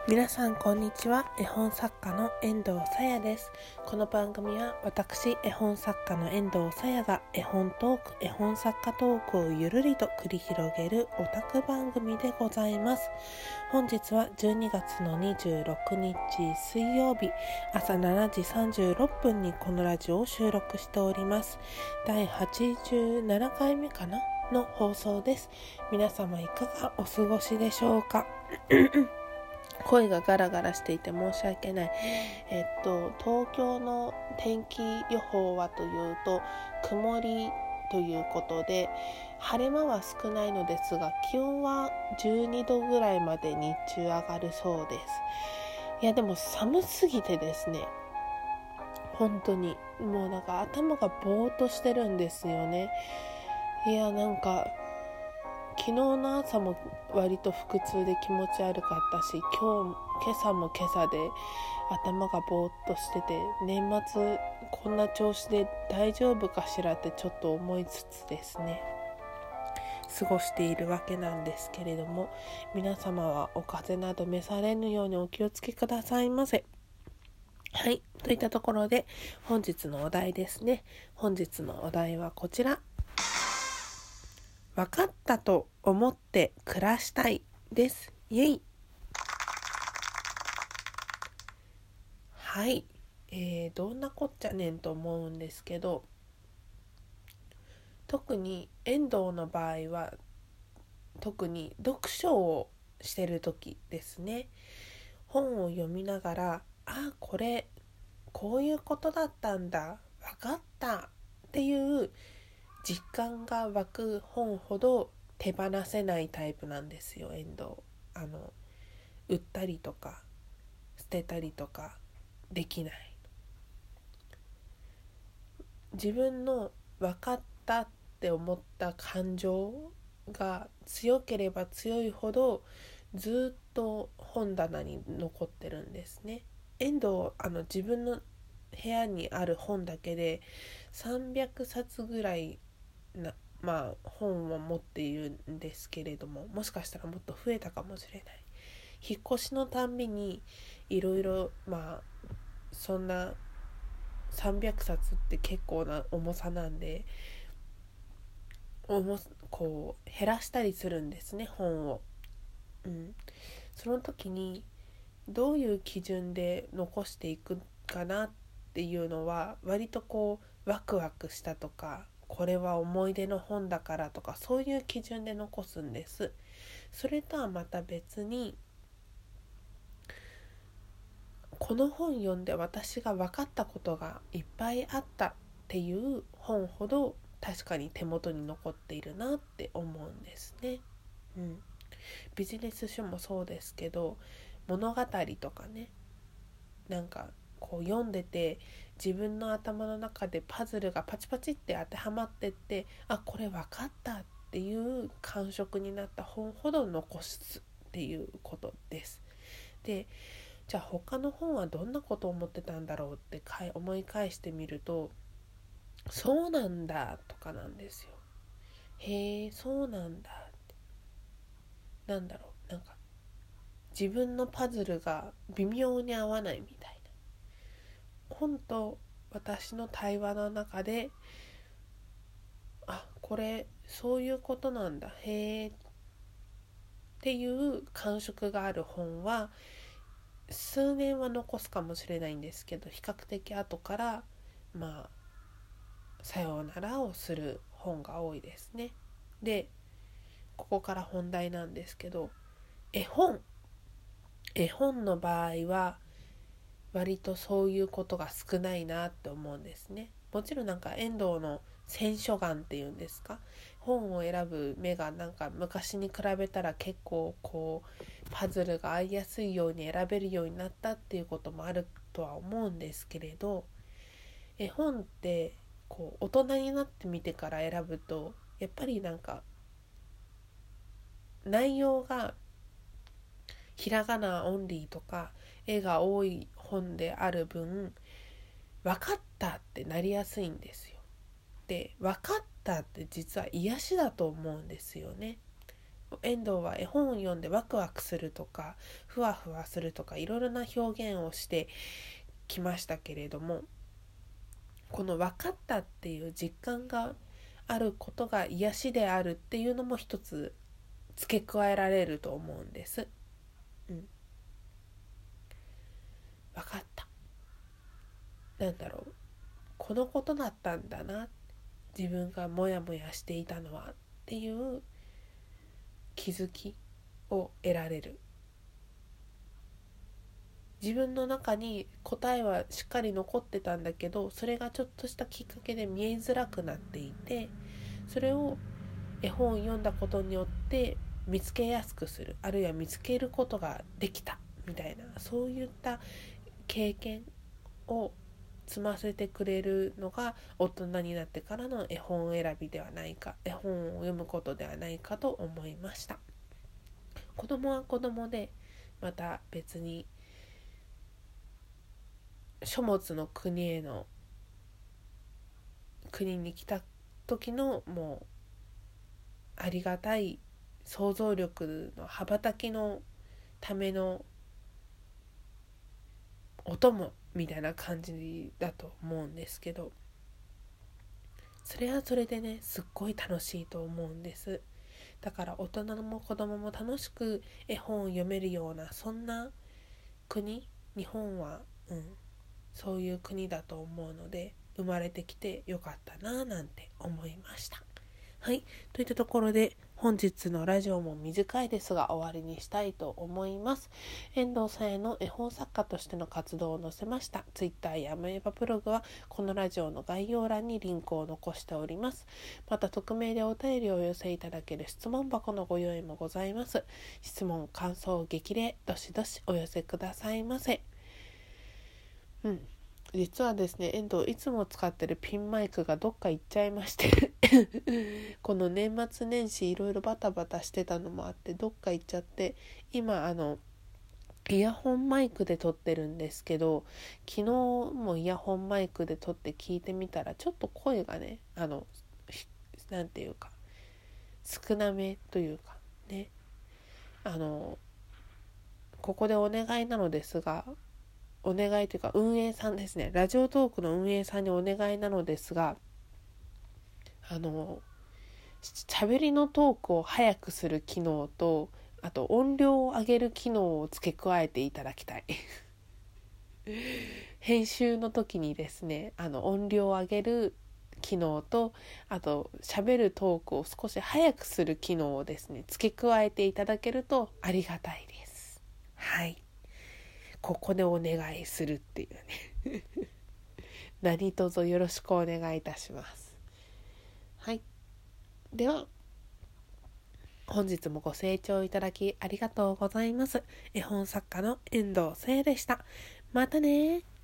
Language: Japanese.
皆さんこんにちは。絵本作家の遠藤さやです。この番組は私絵本作家の遠藤さやが絵本トーク、絵本作家トークをゆるりと繰り広げるオタク番組でございます。本日は12月の26日水曜日朝7時36分にこのラジオを収録しております。第87回目かなの放送です。皆様いかがお過ごしでしょうか。声がガラガラしていて申し訳ない。東京の天気予報はというと曇りということで、晴れ間は少ないのですが気温は12度ぐらいまで日中上がるそうです。いやでも寒すぎてですね、本当にもう頭がぼーっとしてるんですよね。いや昨日の朝も割と腹痛で気持ち悪かったし、今朝も今朝で頭がぼーっとしてて、年末こんな調子で大丈夫かしらってちょっと思いつつですね、過ごしているわけなんですけれども、皆様はお風邪など召されぬようにお気をつけくださいませ。はい、といったところで本日のお題ですね。本日のお題はこちら。分かったと思って暮らしたいです。イエイ。はい、どんなこっちゃねんと思うんですけど、特に遠藤の場合は特に読書をしてる時ですね。本を読みながら、これこういうことだったんだ、分かったっていう実感が湧く本ほど手放せないタイプなんですよ、遠藤。売ったりとか捨てたりとかできない。自分の分かったって思った感情が強ければ強いほどずっと本棚に残ってるんですね。遠藤自分の部屋にある本だけで300冊ぐらい本を持っているんですけれども、もしかしたらもっと増えたかもしれない。引っ越しのたんびにいろいろそんな300冊って結構な重さなんで、こう減らしたりするんですね、本を。その時にどういう基準で残していくかなっていうのは割とワクワクしたとか、これは思い出の本だからとか、そういう基準で残すんです。それとはまた別に、この本読んで私が分かったことがいっぱいあったっていう本ほど確かに手元に残っているなって思うんですね。ビジネス書もそうですけど、物語とかね、読んでて自分の頭の中でパズルがパチパチって当てはまってって、これ分かったっていう感触になった本ほど残すっていうことです。で、じゃあ他の本はどんなことを思ってたんだろうって思い返してみると、そうなんだとかなんですよ。へえ、そうなんだって。自分のパズルが微妙に合わないみたいな。本と私の対話の中で、これそういうことなんだ、へえっていう感触がある本は数年は残すかもしれないんですけど、比較的後からさようならをする本が多いですね。で、ここから本題なんですけど、絵本の場合は割とそういうことが少ないなって思うんですね。もちろん遠藤の選書眼っていうんですか、本を選ぶ目が昔に比べたら結構パズルが合いやすいように選べるようになったっていうこともあるとは思うんですけれど、絵本って大人になってみてから選ぶとやっぱり内容がひらがなオンリーとか絵が多い本である分、分かったってなりやすいんですよ。で、分かったって実は癒しだと思うんですよね。 遠藤は絵本を読んでワクワクするとかふわふわするとかいろいろな表現をしてきましたけれども、この分かったっていう実感があることが癒しであるっていうのも一つ付け加えられると思うんです。分かった、このことだったんだな、自分がモヤモヤしていたのはっていう気づきを得られる。自分の中に答えはしっかり残ってたんだけど、それがちょっとしたきっかけで見えづらくなっていて、それを絵本を読んだことによって見つけやすくする、あるいは見つけることができたみたいな、そういった経験を積ませてくれるのが大人になってからの絵本選びではないか、絵本を読むことではないかと思いました。子供は子供でまた別に書物の国に来た時のもうありがたい想像力の羽ばたきのためのお供みたいな感じだと思うんですけど、それはそれでねすっごい楽しいと思うんです。だから大人も子供も楽しく絵本を読めるような、そんな国、日本はそういう国だと思うので、生まれてきてよかったななんて思いました。はい、といったところで本日のラジオも短いですが終わりにしたいと思います。遠藤さやの絵本作家としての活動を載せましたツイッターやアメーバブログはこのラジオの概要欄にリンクを残しております。また匿名でお便りをお寄せいただける質問箱のご用意もございます。質問、感想、激励どしどしお寄せくださいませ。実はですね、遠藤いつも使ってるピンマイクがどっか行っちゃいましてこの年末年始いろいろバタバタしてたのもあってどっか行っちゃって、今イヤホンマイクで撮ってるんですけど、昨日もイヤホンマイクで撮って聞いてみたらちょっと声がねなんていうか少なめというかね、ここでお願いなのですが、お願いというか運営さんですね、ラジオトークの運営さんにお願いなのですが、喋りのトークを早くする機能と、あと音量を上げる機能を付け加えていただきたい編集の時にですね、音量を上げる機能と、あと喋るトークを少し早くする機能をですね付け加えていただけるとありがたいです。はい、ここでお願いするっていうね何卒よろしくお願いいたします。はい、では本日もご清聴いただきありがとうございます。絵本作家の遠藤聖でした。またね。